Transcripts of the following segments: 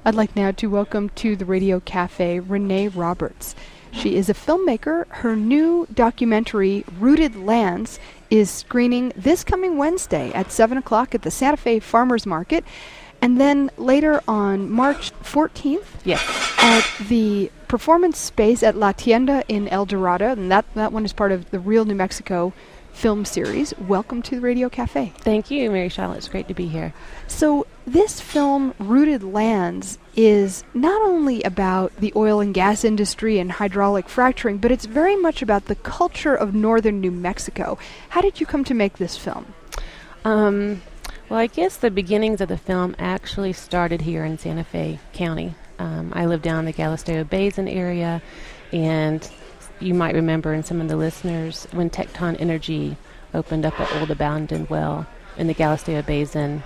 I'd like now to welcome to the Radio Cafe Renee Roberts. She is a filmmaker. Her new documentary, Rooted Lands, is screening this coming Wednesday at 7 o'clock at the Santa Fe Farmers Market. And then later on March 14th at the Performance Space at La Tienda in El Dorado. And that one is part of the Real New Mexico film series. Welcome to the Radio Cafe. Thank you, Mary Charlotte. It's great to be here. So this film, Rooted Lands, is not only about the oil and gas industry and hydraulic fracturing, but it's very much about the culture of northern New Mexico. How did you come to make this film? Well, I guess the beginnings of the film actually started here in Santa Fe County. I live down in the Galisteo Basin area, and you might remember, in some of the listeners, when Tecton Energy opened up an old abandoned well in the Galisteo Basin,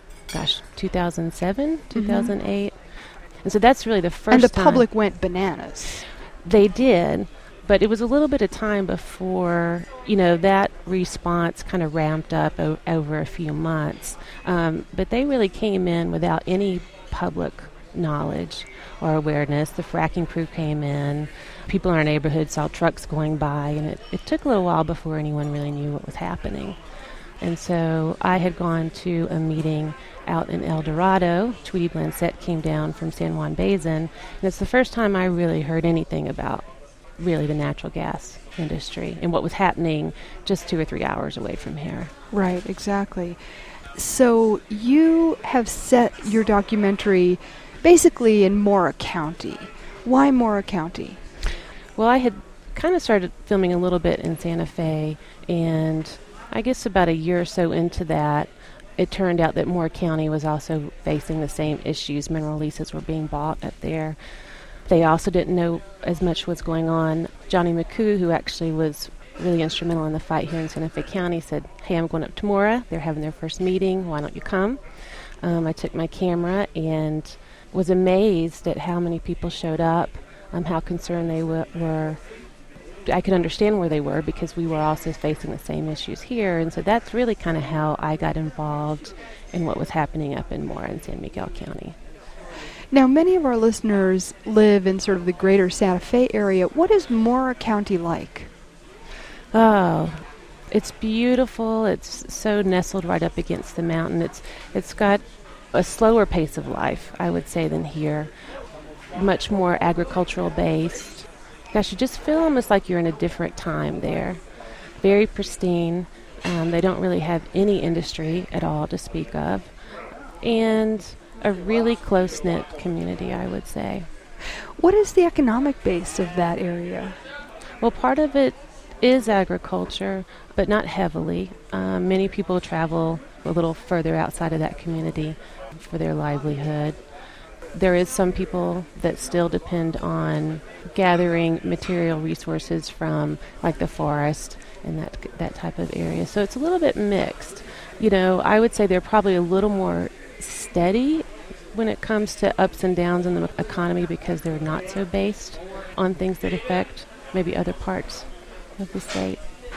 2007, 2008. And so that's really the first time. And the public went bananas. They did, but it was a little bit of time before, that response kind of ramped up over a few months. But they really came in without any public knowledge or awareness. The fracking crew came in. People in our neighborhood saw trucks going by, and it took a little while before anyone really knew what was happening. And so I had gone to a meeting out in El Dorado. Tweety Blancett came down from San Juan Basin, and it's the first time I really heard anything about really the natural gas industry and what was happening just 2 or 3 hours away from here. Right, exactly. So you have set your documentary basically in Mora County. Why Mora County? Well, I had kind of started filming a little bit in Santa Fe, and I guess about a year or so into that, it turned out that Mora County was also facing the same issues. Mineral leases were being bought up there. They also didn't know as much was going on. Johnny McCoo, who actually was really instrumental in the fight here in Santa Fe County, said, "Hey, I'm going up to Mora. They're having their first meeting. Why don't you come?" I took my camera and was amazed at how many people showed up, how concerned they were. I could understand where they were because we were also facing the same issues here. And so that's really kind of how I got involved in what was happening up in Mora and San Miguel County. Now, many of our listeners live in sort of the greater Santa Fe area. What is Mora County like? Oh, it's beautiful. It's so nestled right up against the mountain. It's got a slower pace of life, I would say, than here. Much more agricultural based. Gosh, you just feel almost like you're in a different time there. Very pristine. They don't really have any industry at all to speak of. And a really close-knit community, I would say. What is the economic base of that area? Well, part of it is agriculture, but not heavily. Many people travel a little further outside of that community for their livelihood. There is some people that still depend on gathering material resources from, like, the forest and that type of area. So it's a little bit mixed. I would say they're probably a little more steady when it comes to ups and downs in the economy because they're not so based on things that affect maybe other parts of the state.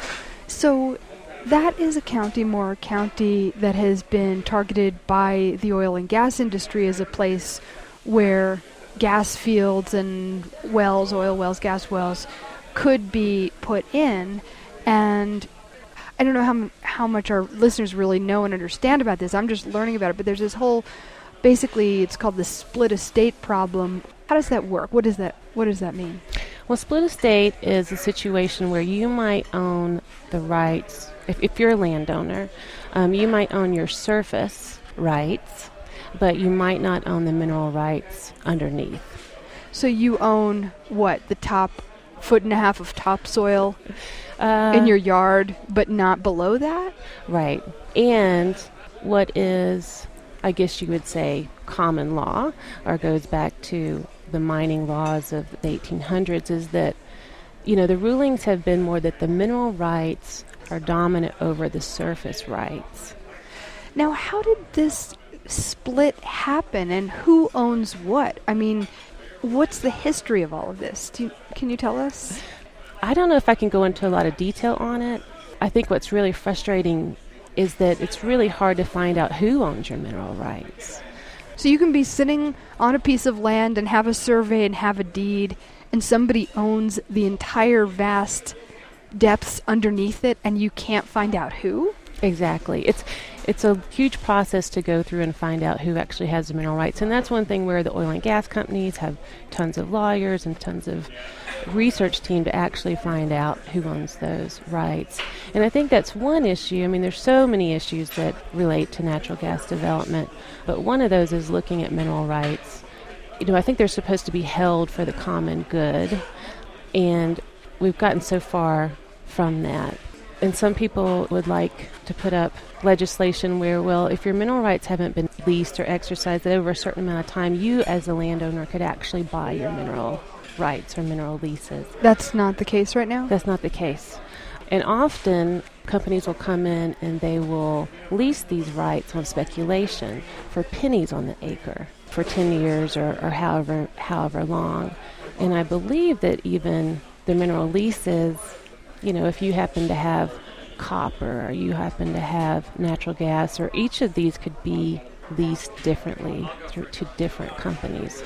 So that is a county, Mora County, that has been targeted by the oil and gas industry as a place where gas fields and wells, oil wells, gas wells, could be put in. And I don't know how much our listeners really know and understand about this. I'm just learning about it. But there's this whole, basically, it's called the split estate problem. How does that work? What does that mean? Well, split estate is a situation where you might own the rights. If you're a landowner, you might own your surface rights, but you might not own the mineral rights underneath. So you own what? The top 1.5 feet of topsoil in your yard, but not below that? Right. And what is, I guess you would say, common law, or goes back to the mining laws of the 1800s, is that, the rulings have been more that the mineral rights are dominant over the surface rights. Now, how did this split happen, and who owns what? I mean, what's the history of all of this? Can you tell us? I don't know if I can go into a lot of detail on it. I think what's really frustrating is that it's really hard to find out who owns your mineral rights. So you can be sitting on a piece of land and have a survey and have a deed, and somebody owns the entire vast depths underneath it, and you can't find out who? Exactly. It's a huge process to go through and find out who actually has the mineral rights. And that's one thing where the oil and gas companies have tons of lawyers and tons of research team to actually find out who owns those rights. And I think that's one issue. I mean, there's so many issues that relate to natural gas development, but one of those is looking at mineral rights. I think they're supposed to be held for the common good, and we've gotten so far from that. And some people would like to put up legislation where, well, if your mineral rights haven't been leased or exercised over a certain amount of time, you as a landowner could actually buy your mineral rights or mineral leases. That's not the case right now? That's not the case. And often companies will come in and they will lease these rights on speculation for pennies on the acre for 10 years or however long. And I believe that even the mineral leases, if you happen to have copper or you happen to have natural gas, or each of these could be leased differently to different companies.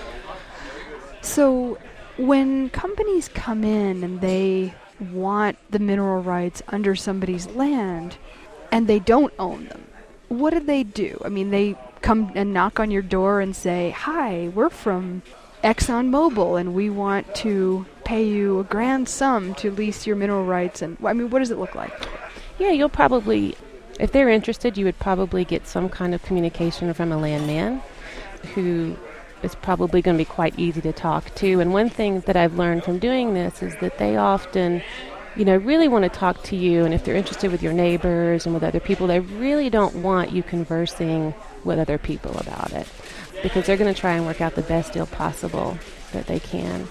So when companies come in and they want the mineral rights under somebody's land and they don't own them, what do? I mean, they come and knock on your door and say, "Hi, we're from ExxonMobil and we want to pay you a grand sum to lease your mineral rights." And what does it look like? Yeah, you'll probably, if they're interested, you would probably get some kind of communication from a landman who is probably going to be quite easy to talk to. And one thing that I've learned from doing this is that they often, really want to talk to you. And if they're interested with your neighbors and with other people, they really don't want you conversing with other people about it, because they're going to try and work out the best deal possible that they can.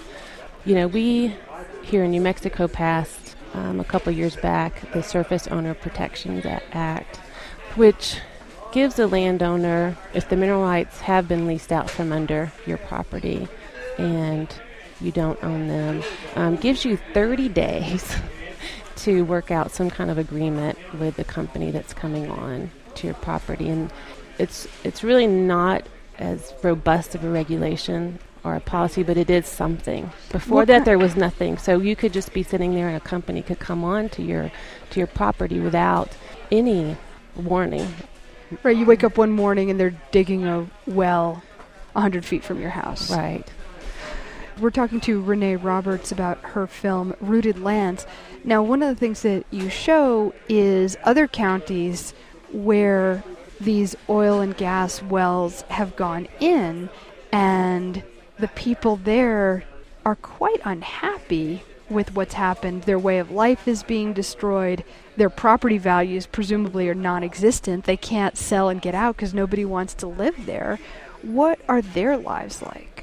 We here in New Mexico passed a couple years back the Surface Owner Protections Act, which gives the landowner, if the mineral rights have been leased out from under your property and you don't own them, gives you 30 days to work out some kind of agreement with the company that's coming on to your property. And it's really not as robust of a regulation or a policy, but it is something. Before that, there was nothing. So you could just be sitting there and a company could come on to your property without any warning. Right, you wake up one morning and they're digging a well 100 feet from your house. Right. We're talking to Renee Roberts about her film Rooted Lands. Now, one of the things that you show is other counties where these oil and gas wells have gone in, and the people there are quite unhappy with what's happened. Their way of life is being destroyed. Their property values presumably are non-existent. They can't sell and get out because nobody wants to live there. What are their lives like?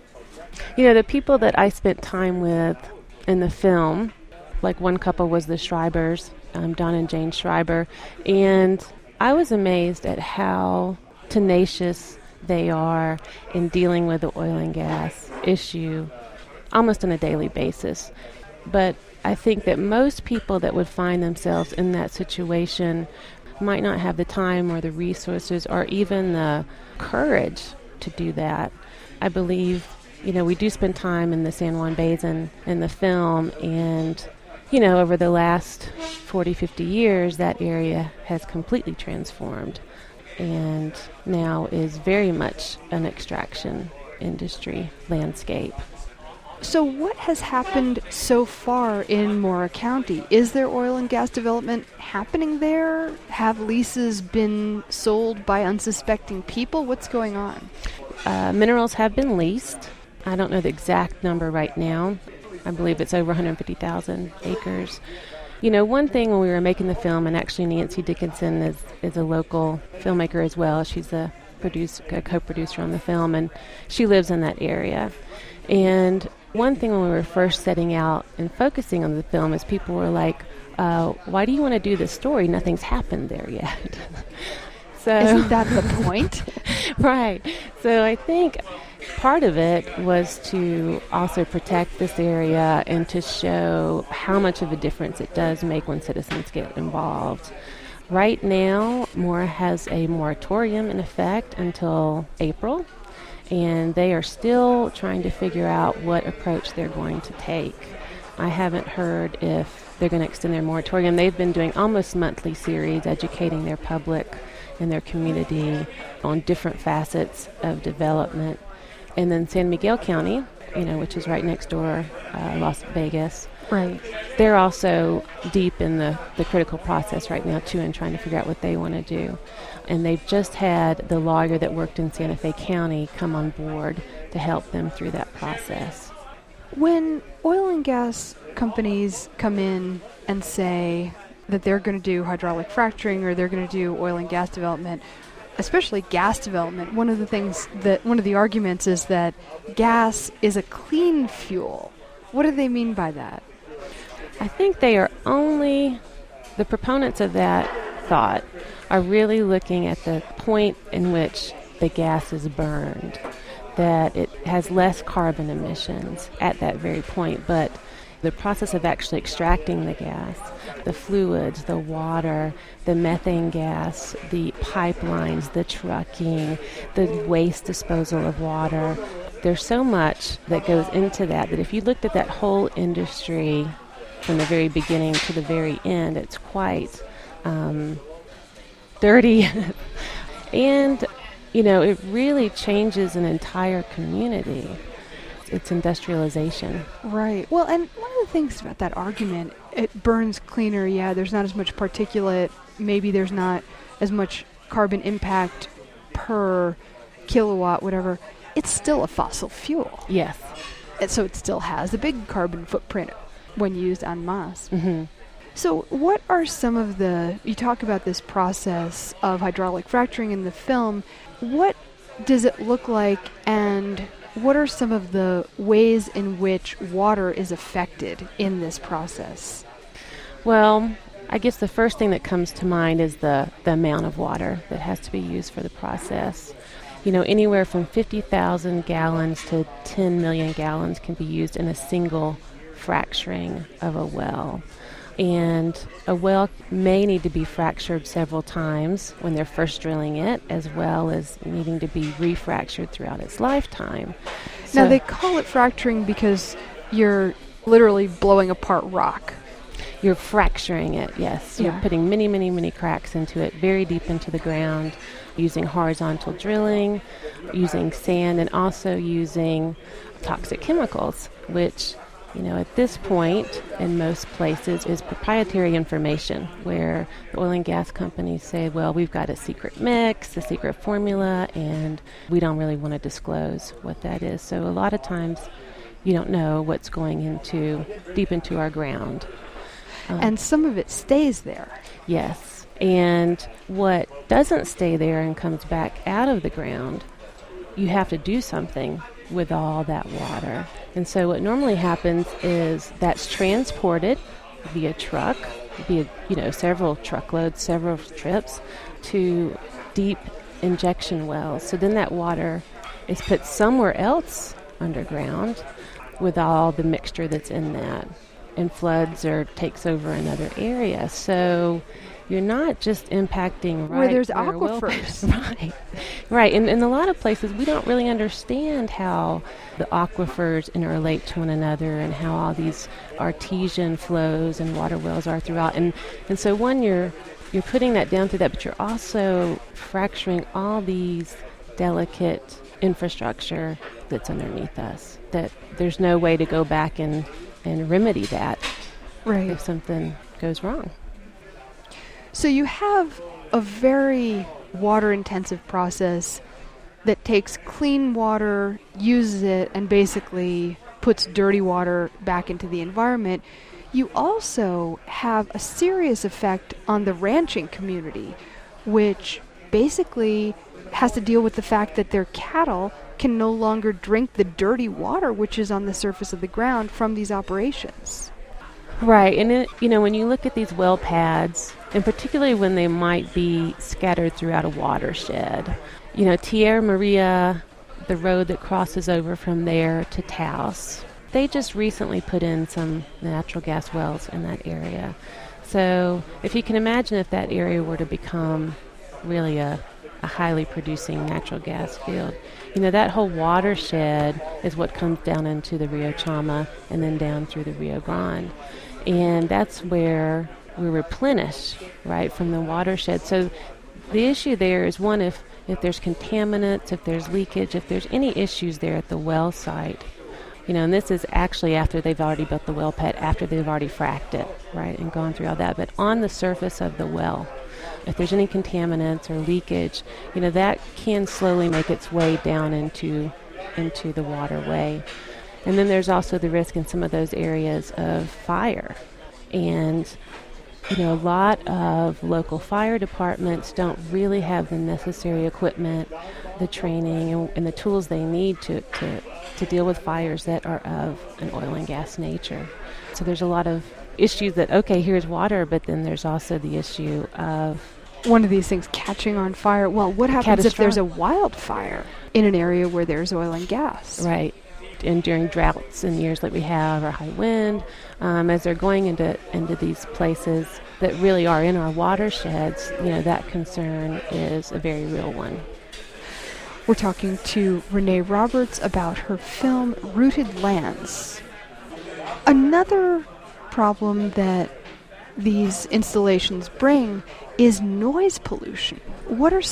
The people that I spent time with in the film, like one couple was the Schreibers, Don and Jane Schreiber, and I was amazed at how tenacious they are in dealing with the oil and gas issue almost on a daily basis. But I think that most people that would find themselves in that situation might not have the time or the resources or even the courage to do that. I believe, we do spend time in the San Juan Basin in the film, and over the last 40, 50 years, that area has completely transformed and now is very much an extraction industry landscape. So what has happened so far in Mora County? Is there oil and gas development happening there? Have leases been sold by unsuspecting people? What's going on? Minerals have been leased. I don't know the exact number right now. I believe it's over 150,000 acres. One thing when we were making the film, and actually Nancy Dickinson is a local filmmaker as well. She's a co-producer on the film, and she lives in that area. And one thing when we were first setting out and focusing on the film is people were like, why do you want to do this story? Nothing's happened there yet. So isn't that the point? Right. So I think part of it was to also protect this area and to show how much of a difference it does make when citizens get involved. Right now, Mora has a moratorium in effect until April, and they are still trying to figure out what approach they're going to take. I haven't heard if they're going to extend their moratorium. They've been doing almost monthly series, educating their public and their community on different facets of development. And then San Miguel County, which is right next door, Las Vegas. Right. They're also deep in the critical process right now, too, and trying to figure out what they want to do. And they've just had the lawyer that worked in Santa Fe County come on board to help them through that process. When oil and gas companies come in and say that they're going to do hydraulic fracturing or they're going to do oil and gas development, especially gas development, one of the arguments is that gas is a clean fuel. What do they mean by that? I think the proponents of that thought are really looking at the point in which the gas is burned, that it has less carbon emissions at that very point, but the process of actually extracting the gas, the fluids, the water, the methane gas, the pipelines, the trucking, the waste disposal of water, there's so much that goes into that if you looked at that whole industry from the very beginning to the very end, it's quite dirty. And, it really changes an entire community. It's industrialization. Right. Well, and one of the things about that argument, it burns cleaner. Yeah, there's not as much particulate. Maybe there's not as much carbon impact per kilowatt, whatever. It's still a fossil fuel. Yes. And so it still has a big carbon footprint when used en masse. Mm-hmm. So what are some of you talk about this process of hydraulic fracturing in the film. What does it look like, and what are some of the ways in which water is affected in this process? Well, I guess the first thing that comes to mind is the amount of water that has to be used for the process. Anywhere from 50,000 gallons to 10 million gallons can be used in a single fracturing of a well. And a well may need to be fractured several times when they're first drilling it, as well as needing to be refractured throughout its lifetime. Now, they call it fracturing because you're literally blowing apart rock. You're fracturing it, yes. Yeah. You're putting many, many, many cracks into it, very deep into the ground, using horizontal drilling, using sand, and also using toxic chemicals, which, at this point, in most places, is proprietary information, where the oil and gas companies say, well, we've got a secret mix, a secret formula, and we don't really want to disclose what that is. So a lot of times, you don't know what's going deep into our ground. And some of it stays there. Yes. And what doesn't stay there and comes back out of the ground, you have to do something with all that water. And so what normally happens is that's transported via truck, via several truckloads, several trips to deep injection wells. So then that water is put somewhere else underground with all the mixture that's in that, and floods or takes over another area. So you're not just impacting where there's aquifers. Right. And in a lot of places, we don't really understand how the aquifers interrelate to one another and how all these artesian flows and water wells are throughout. And so you're putting that down through that, but you're also fracturing all these delicate infrastructure that's underneath us, that there's no way to go back and remedy that if something goes wrong. So you have a very water-intensive process that takes clean water, uses it, and basically puts dirty water back into the environment. You also have a serious effect on the ranching community, which basically has to deal with the fact that their cattle can no longer drink the dirty water which is on the surface of the ground from these operations. Right, and when you look at these well pads, and particularly when they might be scattered throughout a watershed, Tierra Maria, the road that crosses over from there to Taos, they just recently put in some natural gas wells in that area. So if you can imagine if that area were to become really a highly producing natural gas field, that whole watershed is what comes down into the Rio Chama and then down through the Rio Grande. And that's where we replenish, right, from the watershed. So the issue there is, one, if there's contaminants, if there's leakage, if there's any issues there at the well site, and this is actually after they've already built the well pad, after they've already fracked it, right, and gone through all that. But on the surface of the well, if there's any contaminants or leakage, that can slowly make its way down into the waterway. And then there's also the risk in some of those areas of fire. And a lot of local fire departments don't really have the necessary equipment, the training, and the tools they need to deal with fires that are of an oil and gas nature. So there's a lot of issues that, okay, here's water, but then there's also the issue of one of these things catching on fire. Well, what happens if there's a wildfire in an area where there's oil and gas? Right. And during droughts and years like we have, or high wind, as they're going into these places that really are in our watersheds, that concern is a very real one. We're talking to Renee Roberts about her film Rooted Lands. Another problem that these installations bring is noise pollution. What does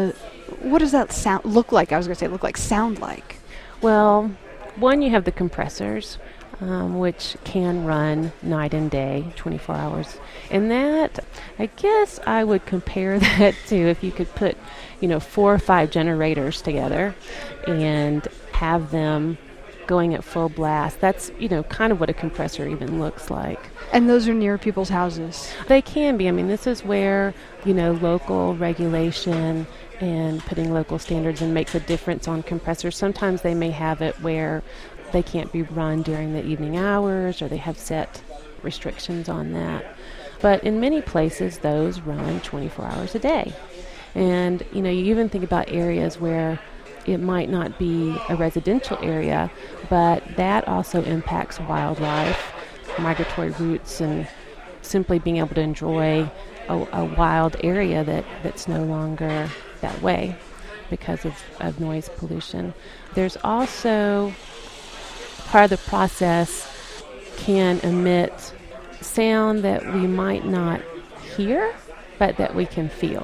that look like? Sound like? Well, one, you have the compressors, which can run night and day, 24 hours. And that, I guess I would compare that to if you could put, 4 or 5 generators together and have them going at full blast. That's, kind of what a compressor even looks like. And those are near people's houses? They can be. I mean, this is where, local regulation and putting local standards in makes a difference on compressors. Sometimes they may have it where they can't be run during the evening hours, or they have set restrictions on that. But in many places, those run 24 hours a day. And, you even think about areas where it might not be a residential area, but that also impacts wildlife, migratory routes, and simply being able to enjoy a wild area that's no longer that way because of noise pollution. There's also part of the process can emit sound that we might not hear, but that we can feel.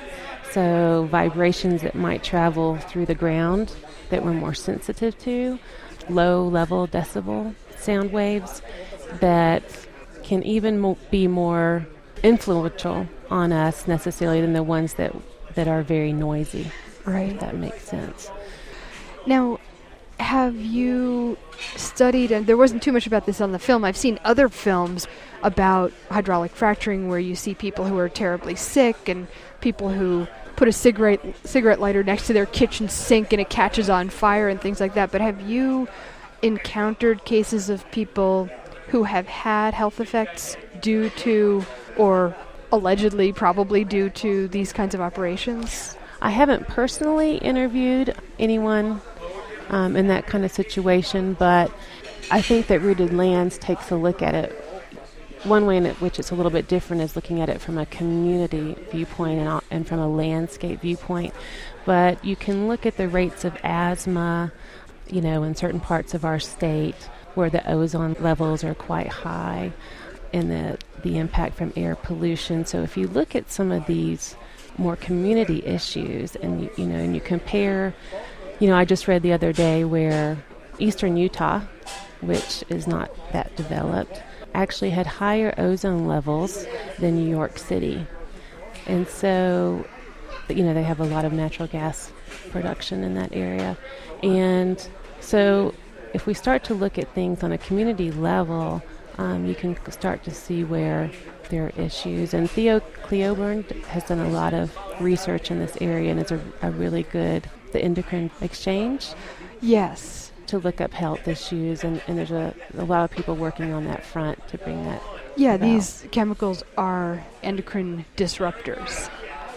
So vibrations that might travel through the ground that we're more sensitive to, low-level decibel sound waves that can even be more influential on us necessarily than the ones that are very noisy. Right. If that makes sense. Now, have you studied, and there wasn't too much about this on the film, I've seen other films about hydraulic fracturing where you see people who are terribly sick and people who put a cigarette lighter next to their kitchen sink and it catches on fire and things like that. But have you encountered cases of people who have had health effects due to, or allegedly probably due to, these kinds of operations? I haven't personally interviewed anyone in that kind of situation, but I think that Rooted Lands takes a look at it. One way in which it's a little bit different is looking at it from a community viewpoint and from a landscape viewpoint. But you can look at the rates of asthma, in certain parts of our state where the ozone levels are quite high, and the impact from air pollution. So if you look at some of these more community issues and you compare, I just read the other day where eastern Utah, which is not that developed, actually had higher ozone levels than New York City. And so, they have a lot of natural gas production in that area. And so if we start to look at things on a community level, you can start to see where there are issues. And Theo Kleoburn has done a lot of research in this area, and it's a really good, the endocrine exchange. Yes. To look up health issues, and there's a lot of people working on that front to bring that about. These chemicals are endocrine disruptors,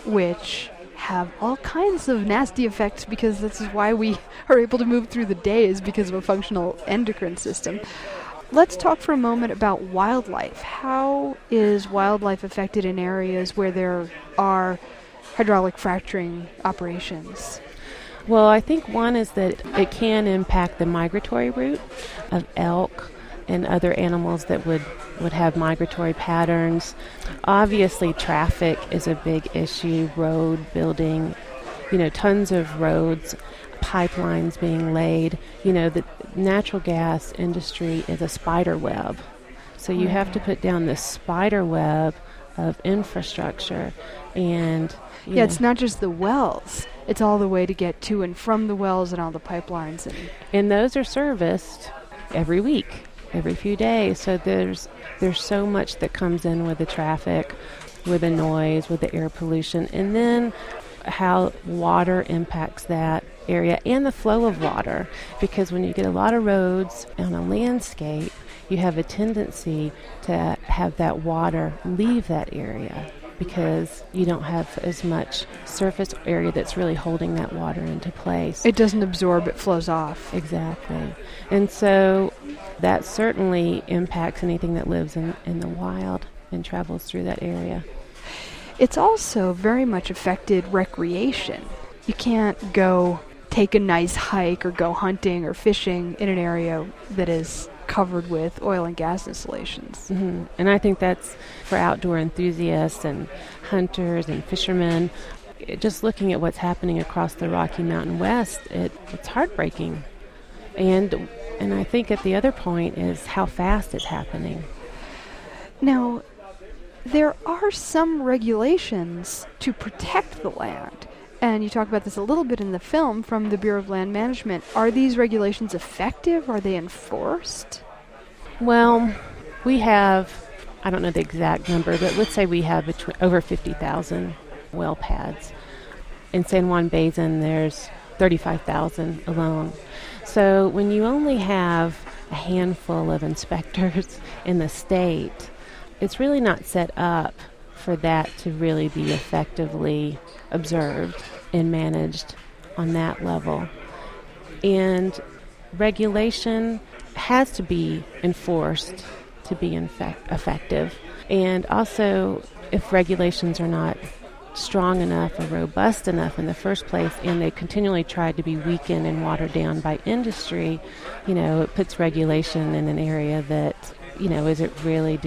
which have all kinds of nasty effects, because this is why we are able to move through the day, is because of a functional endocrine system. Let's talk for a moment about wildlife. How is wildlife affected in areas where there are hydraulic fracturing operations? Well, I think one is that it can impact the migratory route of elk and other animals that would have migratory patterns. Obviously, traffic is a big issue, road building, tons of roads, pipelines being laid. The natural gas industry is a spider web. So you have to put down this spider web of infrastructure. And it's not just the wells. It's all the way to get to and from the wells and all the pipelines. And those are serviced every week, every few days. So there's so much that comes in with the traffic, with the noise, with the air pollution, and then how water impacts that area and the flow of water. Because when you get a lot of roads on a landscape, you have a tendency to have that water leave that area because you don't have as much surface area that's really holding that water into place. It doesn't absorb, it flows off. Exactly. And so that certainly impacts anything that lives in the wild and travels through that area. It's also very much affected recreation. You can't go take a nice hike or go hunting or fishing in an area that is covered with oil and gas installations. Mm-hmm. And I think that's for outdoor enthusiasts and hunters and fishermen. Just looking at what's happening across the Rocky Mountain West, it's heartbreaking. And I think at the other point is how fast it's happening. Now, there are some regulations to protect the land. And you talk about this a little bit in the film from the Bureau of Land Management. Are these regulations effective? Are they enforced? Well, we have, I don't know the exact number, but let's say we have over 50,000 well pads. In San Juan Basin, there's 35,000 alone. So when you only have a handful of inspectors in the state, it's really not set up for that to really be effectively observed and managed on that level. And regulation has to be enforced to be effective. And also, if regulations are not strong enough or robust enough in the first place, and they continually try to be weakened and watered down by industry, it puts regulation in an area that, is it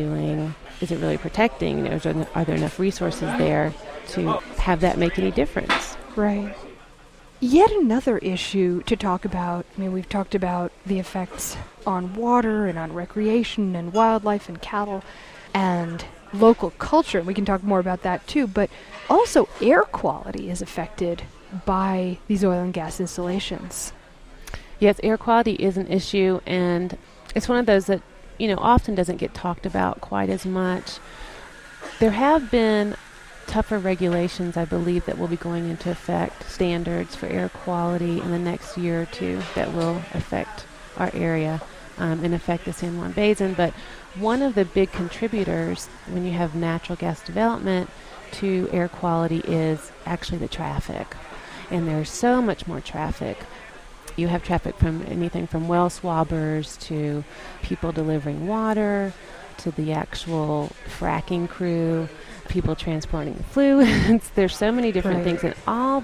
really protecting? Are there enough resources there to have that make any difference? Right. Yet another issue to talk about. We've talked about the effects on water and on recreation and wildlife and cattle and local culture. And we can talk more about that too. But also air quality is affected by these oil and gas installations. Yes, air quality is an issue, and it's one of those that often doesn't get talked about quite as much. There have been tougher regulations, I believe, that will be going into effect, standards for air quality in the next year or two that will affect our area and affect the San Juan Basin. But one of the big contributors when you have natural gas development to air quality is actually the traffic. And there's so much more traffic. You have traffic from anything from well swabbers to people delivering water to the actual fracking crew, people transporting the fluids. There's so many different things, and all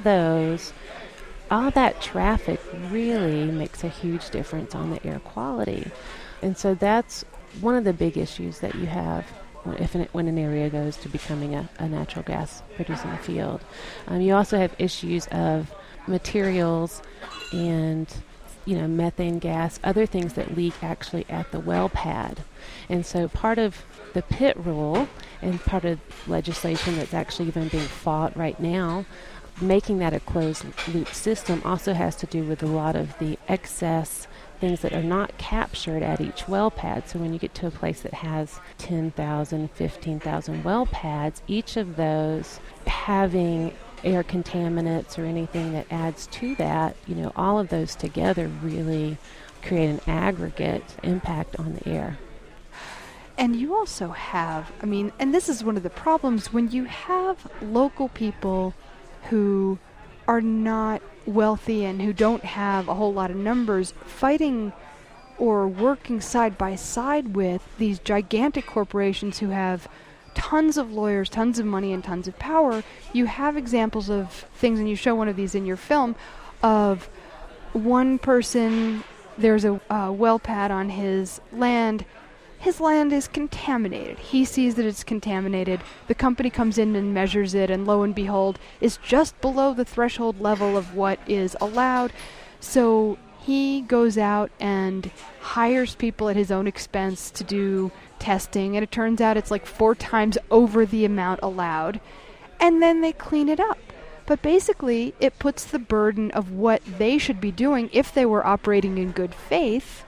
that traffic really makes a huge difference on the air quality. And so that's one of the big issues that you have when an area goes to becoming a natural gas producing field. You also have issues of materials and methane gas, other things that leak actually at the well pad. And so part of the pit rule and part of legislation that's actually even being fought right now, making that a closed loop system, also has to do with a lot of the excess things that are not captured at each well pad. So when you get to a place that has 10,000, 15,000 well pads, each of those having air contaminants or anything that adds to that, all of those together really create an aggregate impact on the air. And you also have, and this is one of the problems, when you have local people who are not wealthy and who don't have a whole lot of numbers fighting or working side by side with these gigantic corporations who have tons of lawyers, tons of money, and tons of power. You have examples of things, and you show one of these in your film, of one person, there's a well pad on his land. His land is contaminated. He sees that it's contaminated. The company comes in and measures it, and lo and behold, is just below the threshold level of what is allowed. So he goes out and hires people at his own expense to do testing, and it turns out it's like 4 times over the amount allowed. And then they clean it up. But basically, it puts the burden of what they should be doing if they were operating in good faith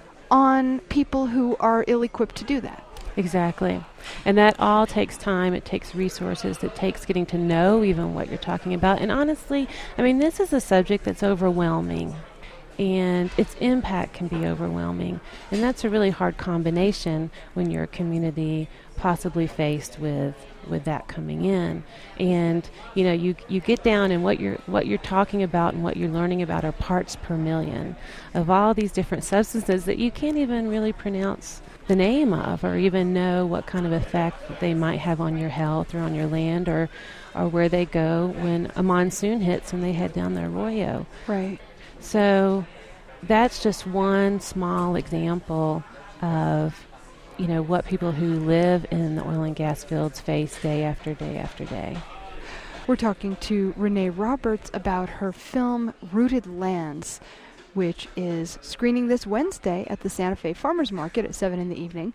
on people who are ill-equipped to do that. Exactly. And that all takes time. It takes resources. It takes getting to know even what you're talking about. And honestly, I mean, this is a subject that's overwhelming, and its impact can be overwhelming. And that's a really hard combination when you're a community possibly faced with that coming in. And you know, you get down, and what you're talking about and what you're learning about are parts per million of all these different substances that you can't even really pronounce the name of, or even know what kind of effect that they might have on your health or on your land, or where they go when a monsoon hits and they head down the arroyo. Right. So that's just one small example of, you know, what people who live in the oil and gas fields face day after day after day. We're talking to Renee Roberts about her film Rooted Lands, which is screening this Wednesday at the Santa Fe Farmers Market at 7 in the evening.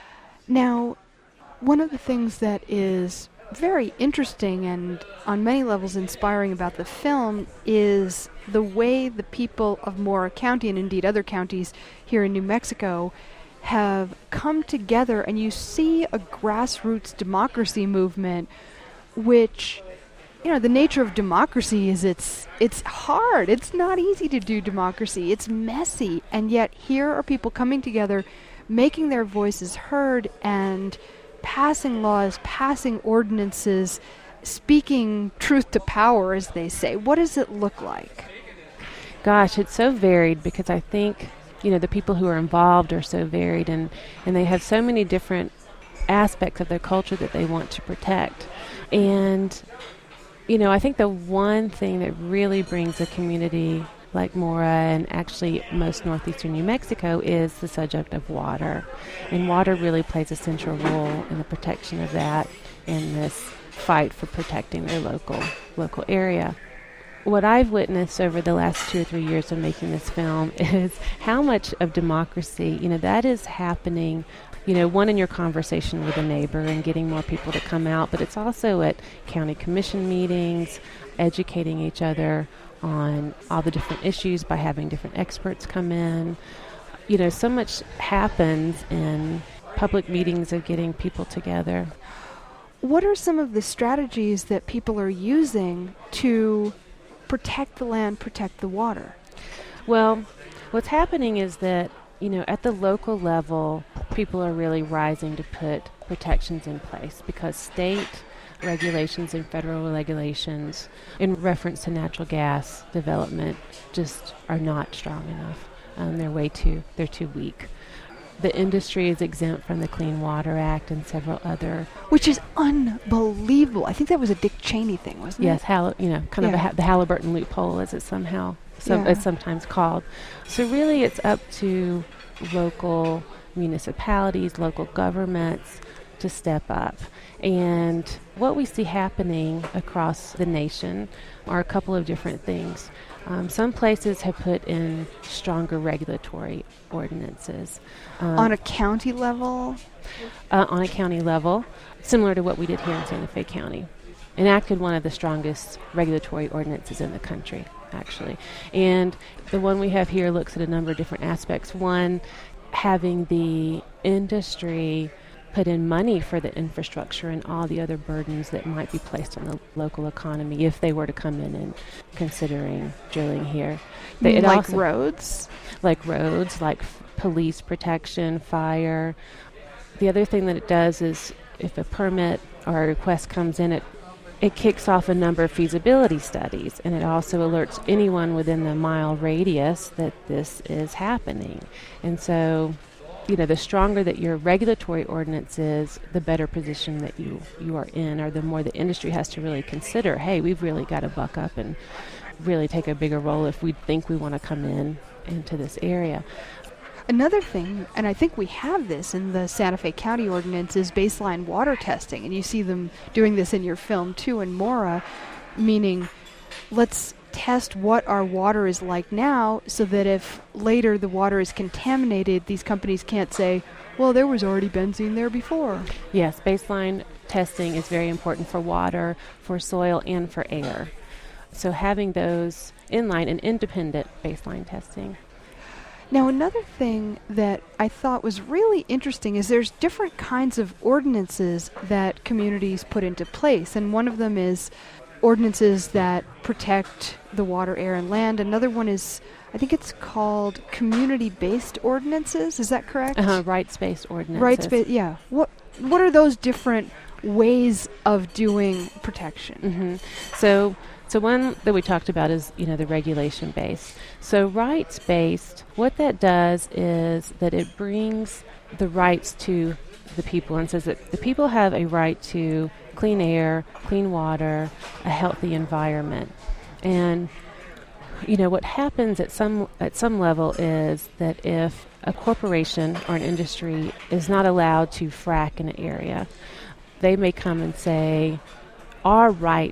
Now, one of the things that is very interesting and on many levels inspiring about the film is the way the people of Mora County, and indeed other counties here in New Mexico, have come together, and you see a grassroots democracy movement, which, you know, the nature of democracy is it's hard. It's not easy to do democracy. It's messy. And yet here are people coming together, making their voices heard, and passing laws, passing ordinances, speaking truth to power, as they say. What does it look like? Gosh, it's so varied, because I think, you know, the people who are involved are so varied, and they have so many different aspects of their culture that they want to protect. And, you know, I think the one thing that really brings a community like Mora, and actually most northeastern New Mexico, is the subject of water. And water really plays a central role in the protection of that in this fight for protecting their local area. What I've witnessed over the last 2 or 3 years of making this film is how much of democracy, you know, that is happening, you know, one, in your conversation with a neighbor and getting more people to come out, but it's also at county commission meetings, educating each other on all the different issues by having different experts come in. You know, so much happens in public meetings of getting people together. What are some of the strategies that people are using to protect the land, protect the water? Well, what's happening is that, you know, at the local level, people are really rising to put protections in place, because state regulations and federal regulations in reference to natural gas development just are not strong enough. They're too weak. The industry is exempt from the Clean Water Act and several other... Which is unbelievable. I think that was a Dick Cheney thing, wasn't it? Yes, the Halliburton loophole, as it's sometimes called. So really it's up to local municipalities, local governments to step up. And what we see happening across the nation are a couple of different things. Some places have put in stronger regulatory ordinances. On a county level? On a county level, similar to what we did here in Santa Fe County. Enacted one of the strongest regulatory ordinances in the country, actually. And the one we have here looks at a number of different aspects. One, having the industry put in money for the infrastructure and all the other burdens that might be placed on the local economy if they were to come in and considering drilling here. Like roads? Like roads, like police protection, fire. The other thing that it does is if a permit or a request comes in, it it kicks off a number of feasibility studies, and it also alerts anyone within the mile radius that this is happening. And so, the stronger that your regulatory ordinance is, the better position that you are in, or the more the industry has to really consider, hey, we've really got to buck up and really take a bigger role if we think we want to come into this area. Another thing, and I think we have this in the Santa Fe County ordinance, is baseline water testing. And you see them doing this in your film too in Mora, meaning let's test what our water is like now so that if later the water is contaminated, these companies can't say, well, there was already benzene there before. Yes, baseline testing is very important for water, for soil, and for air. So having those inline and independent baseline testing. Now, another thing that I thought was really interesting is there's different kinds of ordinances that communities put into place, and one of them is ordinances that protect the water, air, and land. Another one is, I think it's called community-based ordinances. Is that correct? Rights-based ordinances. Rights-based, yeah. What are those different ways of doing protection? So one that we talked about is, the regulation-based. So rights-based, what that does is that it brings the rights to the people and says that the people have a right to clean air, clean water, a healthy environment. And, what happens at some level is that if a corporation or an industry is not allowed to frack in an area, they may come and say, our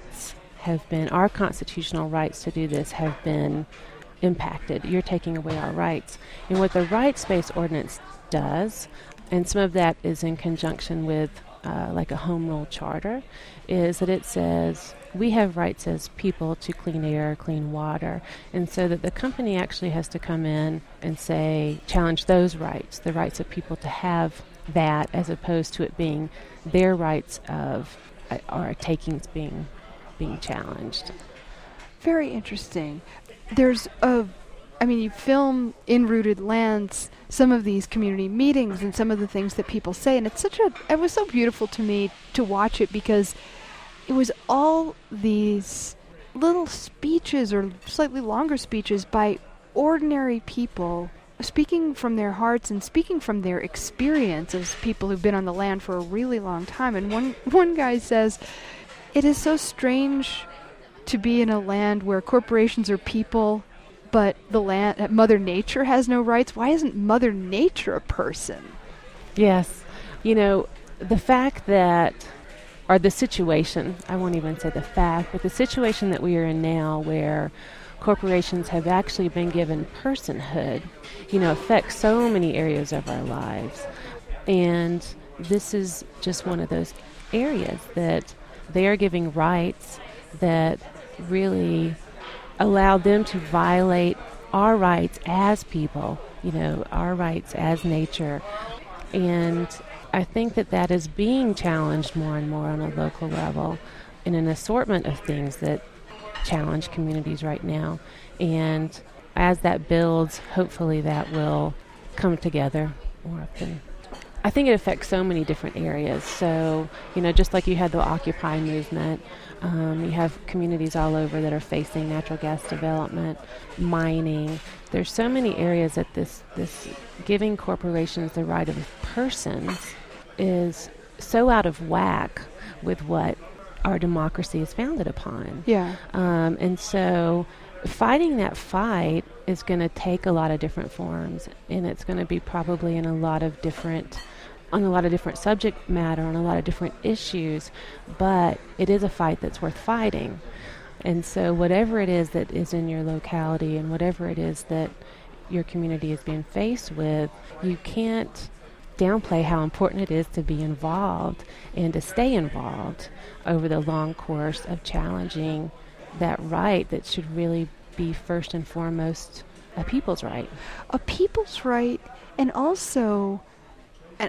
constitutional rights to do this have been impacted. You're taking away our rights. And what the rights-based ordinance does, and some of that is in conjunction with like a home rule charter, is that it says we have rights as people to clean air, clean water, and so that the company actually has to come in and say, challenge those rights, the rights of people to have that, as opposed to it being their rights of our takings being challenged. Very interesting. You film in Rooted Lands some of these community meetings and some of the things that people say, and it was so beautiful to me to watch it, because it was all these little speeches or slightly longer speeches by ordinary people speaking from their hearts and speaking from their experience as people who've been on the land for a really long time. And one guy says, it is so strange to be in a land where corporations are people, but the land, Mother Nature has no rights. Why isn't Mother Nature a person? Yes. The fact that, or the situation, I won't even say the fact, but the situation that we are in now where corporations have actually been given personhood, affects so many areas of our lives. And this is just one of those areas that they are giving rights that really allow them to violate our rights as people, our rights as nature. And I think that is being challenged more and more on a local level in an assortment of things that challenge communities right now. And as that builds, hopefully that will come together more often. I think it affects so many different areas. So, just like you had the Occupy movement, you have communities all over that are facing natural gas development, mining. There's so many areas that this giving corporations the right of persons is so out of whack with what our democracy is founded upon. Yeah. And so fighting that fight is going to take a lot of different forms, and it's going to be probably on a lot of different subject matter, on a lot of different issues, but it is a fight that's worth fighting. And so whatever it is that is in your locality and whatever it is that your community is being faced with, you can't downplay how important it is to be involved and to stay involved over the long course of challenging that right that should really be first and foremost a people's right. A people's right, and also, and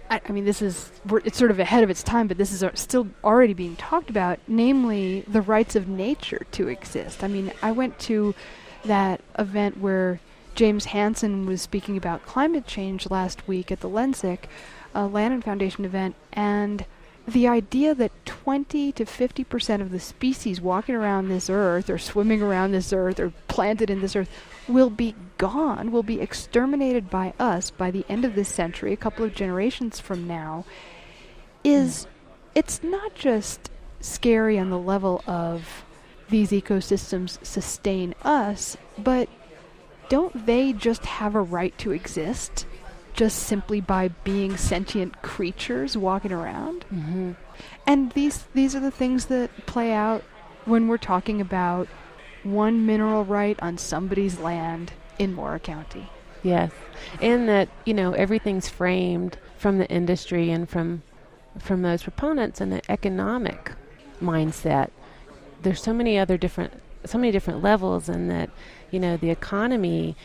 it's sort of ahead of its time, but this is still already being talked about, namely the rights of nature to exist. I went to that event where James Hansen was speaking about climate change last week at the Lensic Lannan Foundation event, and the idea that 20 to 50% of the species walking around this earth or swimming around this earth or planted in this earth will be gone, will be exterminated by us by the end of this century, a couple of generations from now, is it's not just scary on the level of these ecosystems sustain us, but don't they just have a right to exist just simply by being sentient creatures walking around? Mm-hmm. And these are the things that play out when we're talking about one mineral right on somebody's land in Mora County. Yes. And that, everything's framed from the industry and from those proponents and the economic mindset. There's so many different levels, and that, the economy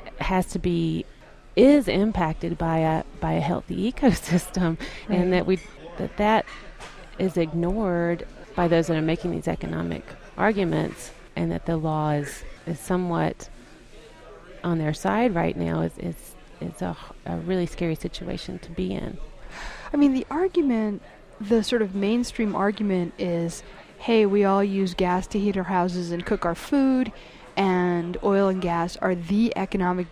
is impacted by a healthy ecosystem, right. And that is ignored by those that are making these economic arguments, and that the law is somewhat on their side right now is a really scary situation to be in. I mean, the sort of mainstream argument is, hey, we all use gas to heat our houses and cook our food, and oil and gas are the economic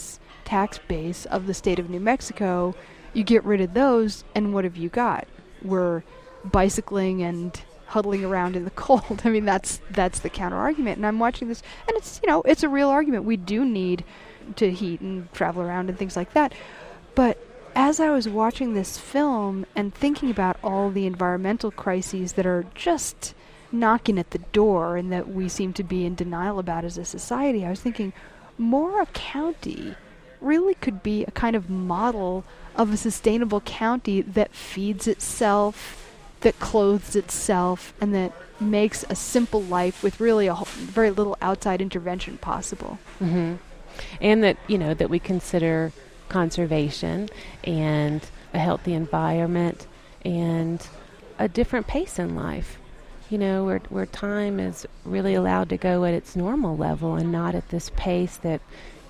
tax base of the state of New Mexico. You get rid of those, and what have you got? We're bicycling and huddling around in the cold. I mean, that's the counter argument. And I'm watching this, and it's a real argument. We do need to heat and travel around and things like that. But as I was watching this film and thinking about all the environmental crises that are just knocking at the door and that we seem to be in denial about as a society, I was thinking Mora County really could be a kind of model of a sustainable county that feeds itself, that clothes itself, and that makes a simple life with really very little outside intervention possible. Mm-hmm. And that, that we consider conservation and a healthy environment and a different pace in life, where time is really allowed to go at its normal level and not at this pace that,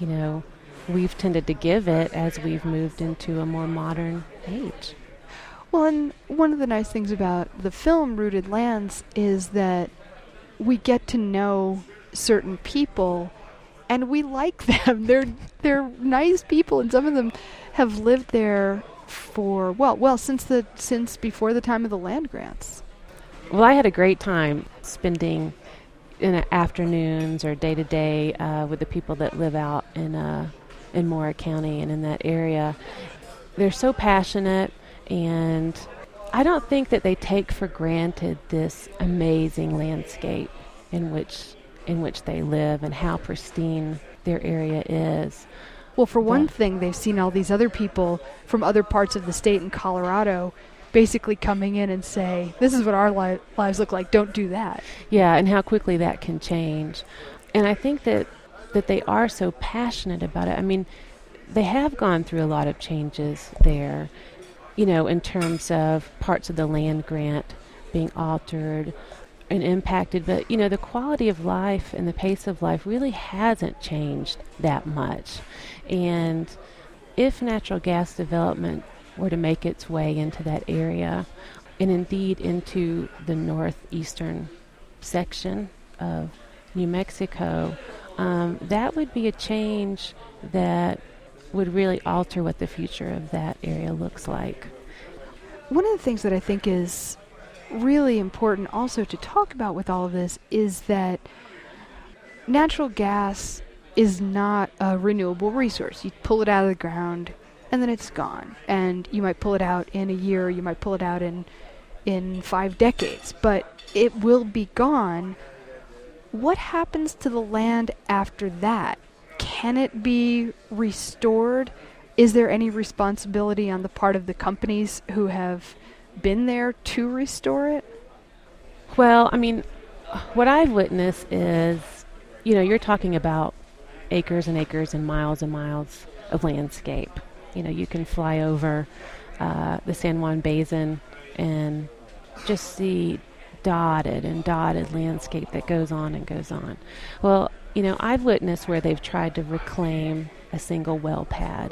we've tended to give it as we've moved into a more modern age. Well, and one of the nice things about the film Rooted Lands is that we get to know certain people and we like them. They're nice people, and some of them have lived there for since before the time of the land grants. Well, I had a great time spending afternoons or day to day with the people that live out in Mora County and in that area. They're so passionate, and I don't think that they take for granted this amazing landscape in which they live and how pristine their area is. Well, for one thing, they've seen all these other people from other parts of the state in Colorado basically coming in and say, this is what our lives look like, don't do that. Yeah, and how quickly that can change. And I think that they are so passionate about it. I mean, they have gone through a lot of changes there, in terms of parts of the land grant being altered and impacted. But, the quality of life and the pace of life really hasn't changed that much. And if natural gas development were to make its way into that area, and indeed into the northeastern section of New Mexico, that would be a change that would really alter what the future of that area looks like. One of the things that I think is really important also to talk about with all of this is that natural gas is not a renewable resource. You pull it out of the ground and then it's gone. And you might pull it out in a year, you might pull it out in 5 decades, but it will be gone. What happens to the land after that? Can it be restored? Is there any responsibility on the part of the companies who have been there to restore it? Well, I mean, what I've witnessed is, you're talking about acres and acres and miles of landscape. You can fly over the San Juan Basin and just see dotted landscape that goes on and goes on. Well, I've witnessed where they've tried to reclaim a single well pad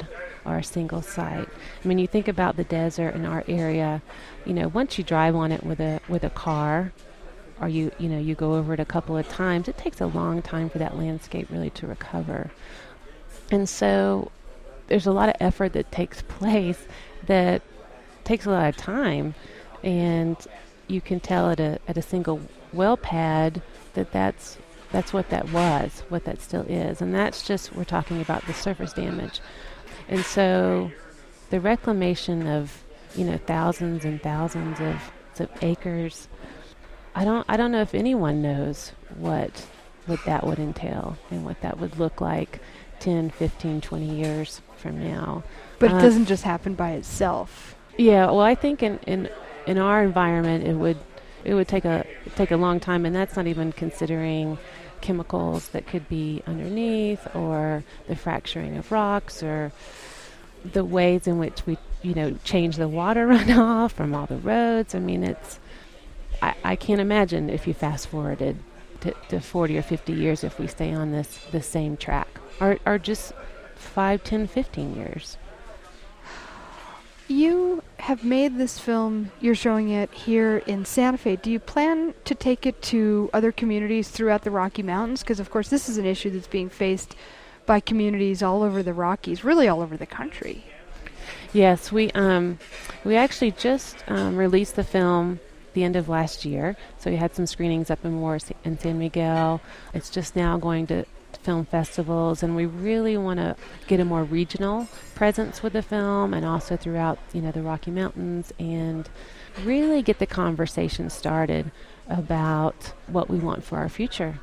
or a single site. I mean, you think about the desert in our area, once you drive on it with a car, or you go over it a couple of times, it takes a long time for that landscape really to recover. And so there's a lot of effort that takes place that takes a lot of time, and you can tell at a single well pad that's what that was, what that still is. And that's just, we're talking about the surface damage. And so the reclamation of, thousands and thousands of acres, I don't know if anyone knows what that would entail and what that would look like 10, 15, 20 years from now. But it doesn't just happen by itself. Yeah, well, I think in our environment it would take a long time, and that's not even considering chemicals that could be underneath, or the fracturing of rocks, or the ways in which we change the water runoff from all the roads. I mean, I can't imagine if you fast forwarded to 40 or 50 years if we stay on the same track, or just 5, 10, 15 years. You have made this film, you're showing it here in Santa Fe. Do you plan to take it to other communities throughout the Rocky Mountains? Because, of course, this is an issue that's being faced by communities all over the Rockies, really all over the country. Yes, we actually just released the film the end of last year. So we had some screenings up in Morris and San Miguel. It's just now going to film festivals, and we really want to get a more regional presence with the film, and also throughout the Rocky Mountains, and really get the conversation started about what we want for our future.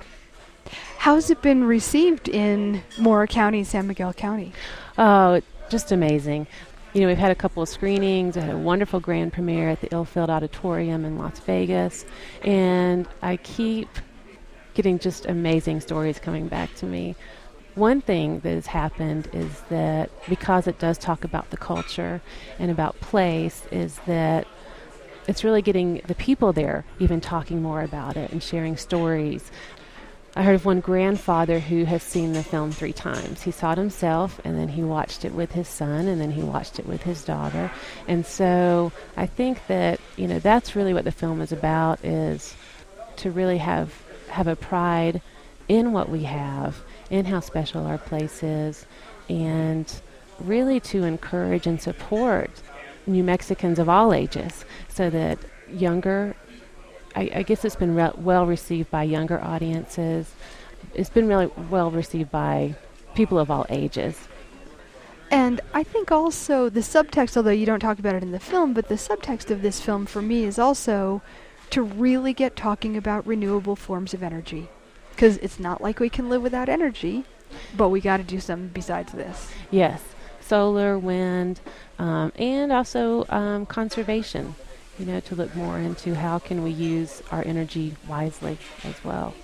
How's it been received in Mora County, San Miguel County? Oh, just amazing. We've had a couple of screenings. I had a wonderful grand premiere at the Ilfeld Auditorium in Las Vegas, and I keep getting just amazing stories coming back to me. One thing that has happened is that, because it does talk about the culture and about place, is that it's really getting the people there even talking more about it and sharing stories. I heard of one grandfather who has seen the film 3 times. He saw it himself, and then he watched it with his son, and then he watched it with his daughter. And so I think that, that's really what the film is about, is to really have a pride in what we have, in how special our place is, and really to encourage and support New Mexicans of all ages, so that younger, I guess it's been well received by younger audiences. It's been really well received by people of all ages. And I think also the subtext, although you don't talk about it in the film, but the subtext of this film for me is also to really get talking about renewable forms of energy. Because it's not like we can live without energy, but we got to do something besides this. Yes, solar, wind, and also conservation, to look more into how can we use our energy wisely as well.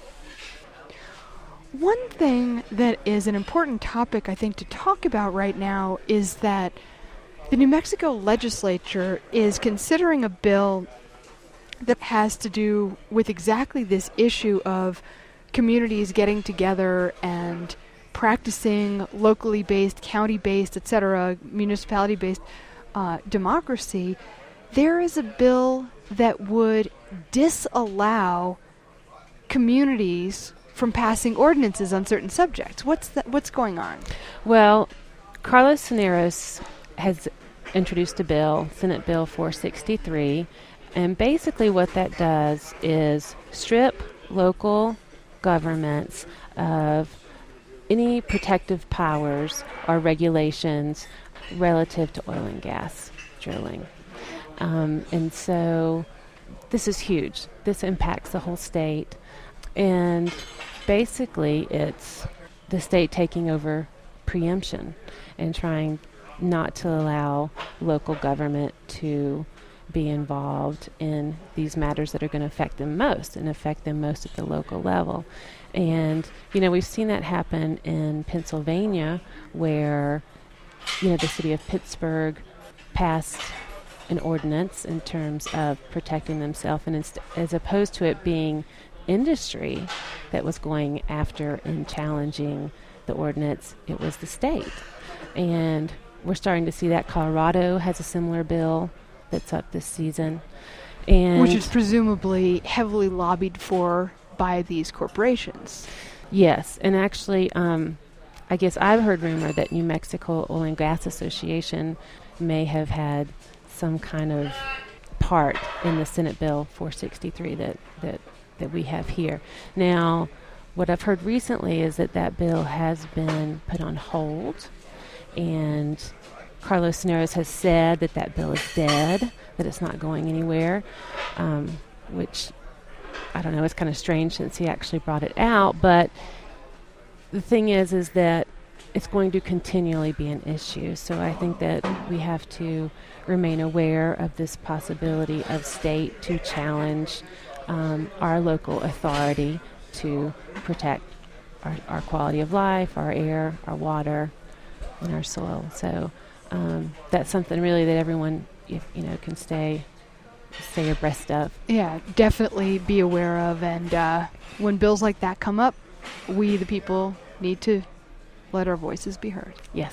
One thing that is an important topic, I think, to talk about right now is that the New Mexico legislature is considering a bill that has to do with exactly this issue of communities getting together and practicing locally based, county based, etc., municipality based democracy. There is a bill that would disallow communities from passing ordinances on certain subjects. What's going on? Well, Carlos Cisneros has introduced a bill, Senate Bill 463, and basically what that does is strip local governments of any protective powers or regulations relative to oil and gas drilling. And so this is huge. This impacts the whole state. And basically it's the state taking over preemption and trying not to allow local government to be involved in these matters that are going to affect them most, and affect them most at the local level. And, we've seen that happen in Pennsylvania, where, the city of Pittsburgh passed an ordinance in terms of protecting themselves, and as opposed to it being industry that was going after and challenging the ordinance, it was the state. And we're starting to see that Colorado has a similar bill that's up this season. And which is presumably heavily lobbied for by these corporations. Yes, and actually, I guess I've heard rumor that New Mexico Oil and Gas Association may have had some kind of part in the Senate Bill 463 that we have here. Now, what I've heard recently is that bill has been put on hold, and Carlos Cisneros has said that bill is dead, that it's not going anywhere, which, I don't know, it's kind of strange since he actually brought it out, but the thing is that it's going to continually be an issue. So I think that we have to remain aware of this possibility of state to challenge our local authority to protect our quality of life, our air, our water, and our soil. So that's something really that everyone can stay abreast of. Yeah, definitely be aware of. And when bills like that come up, we, the people, need to let our voices be heard. Yes.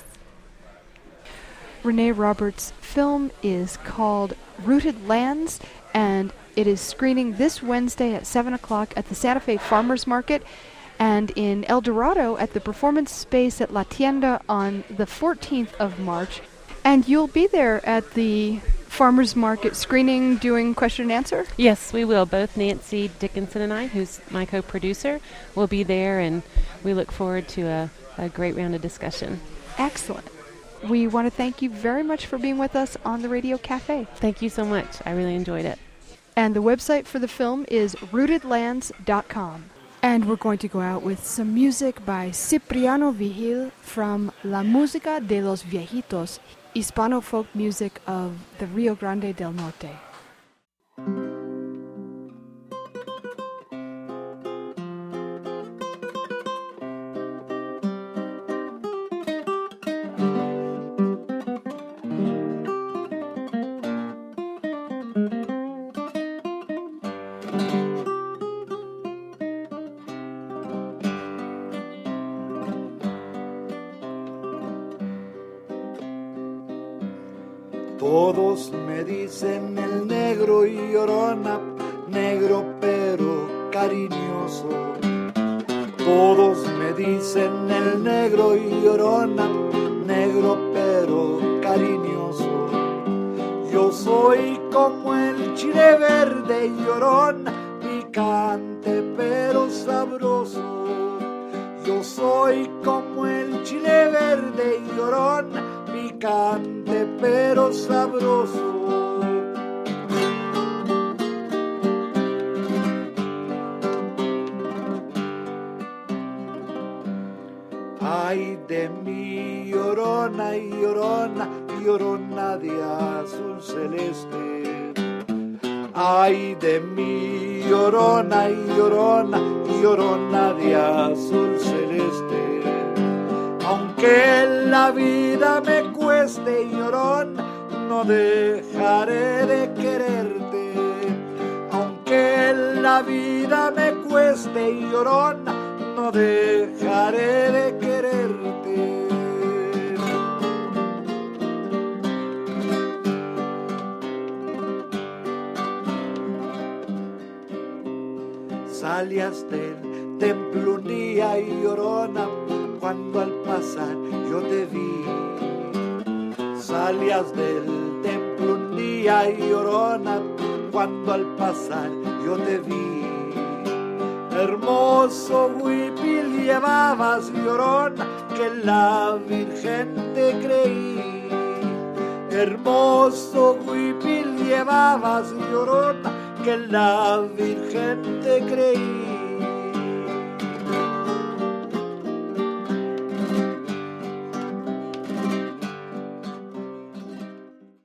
Renee Roberts' film is called Rooted Lands, and it is screening this Wednesday at 7 o'clock at the Santa Fe Farmers Market, and in El Dorado at the Performance Space at La Tienda on the 14th of March. And you'll be there at the Farmers Market screening doing question and answer? Yes, we will. Both Nancy Dickinson and I, who's my co-producer, will be there, and we look forward to a great round of discussion. Excellent. We want to thank you very much for being with us on the Radio Cafe. Thank you so much. I really enjoyed it. And the website for the film is rootedlands.com. And we're going to go out with some music by Cipriano Vigil from La Música de los Viejitos, Hispano folk music of the Rio Grande del Norte. Todos me dicen el negro y llorona, negro pero cariñoso. Todos me dicen el negro y llorona, negro pero cariñoso. Yo soy como el chile verde y llorón, picante pero sabroso. Yo soy como el chile verde y llorón, picante pero sabroso. Ay de mí llorona y llorona, llorona de azul celeste. Ay de mí llorona y llorona, llorona de azul celeste. Aunque la vida me cueste, llorón, no dejaré de quererte. Aunque la vida me cueste, llorón, no dejaré de quererte. Salías del templo un día y llorona, cuando al pasar yo te vi. Salías del templo un día y llorona, cuando al pasar yo te vi. Hermoso huipil llevabas, llorona, que la Virgen te creí. Hermoso huipil llevabas, llorona, que la Virgen te creí.